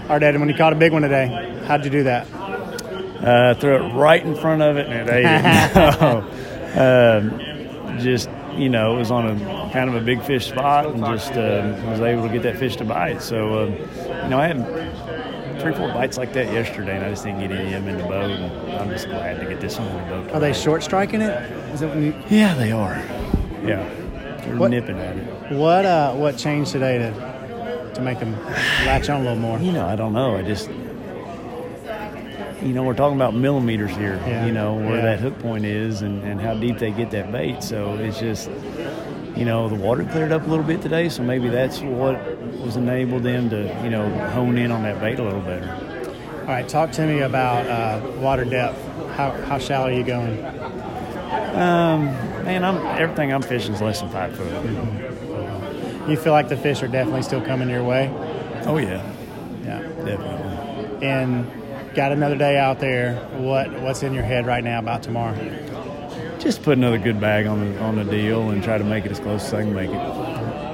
All right, Ed, when you caught a big one today, how'd you do that? Threw it right in front of it, and it ate it. Just, it was on a kind of a big fish spot, and just was able to get that fish to bite. So, I had 3-4 bites like that yesterday, and I just didn't get any of them in the boat. And I'm just glad to get this one in the boat. Are they short striking it? Is it when you? Yeah, they are. Yeah, they're nipping at it. What changed today to make them latch on a little more? I don't know. I just, we're talking about millimeters here. Yeah. Where that hook point is and how deep they get that bait. So it's just, the water cleared up a little bit today, so maybe that's what was enabled them to, hone in on that bait a little better. All right, talk to me about water depth. How shallow are you going? Everything I'm fishing is less than 5 foot. Mm-hmm. You feel like the fish are definitely still coming your way? Oh yeah, definitely. And got another day out there. What's in your head right now about tomorrow? Just put another good bag on the deal and try to make it as close as I can make it.